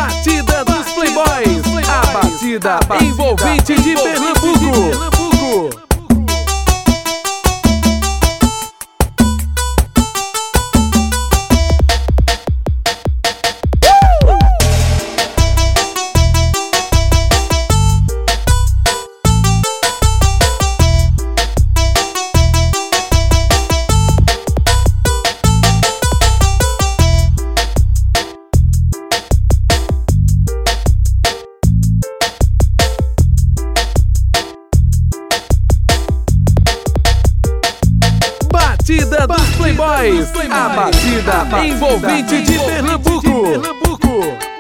Batida dos Playboys, a batida envolvente de Pernambuco. Batida dos Playboys, a batida envolvente de Pernambuco.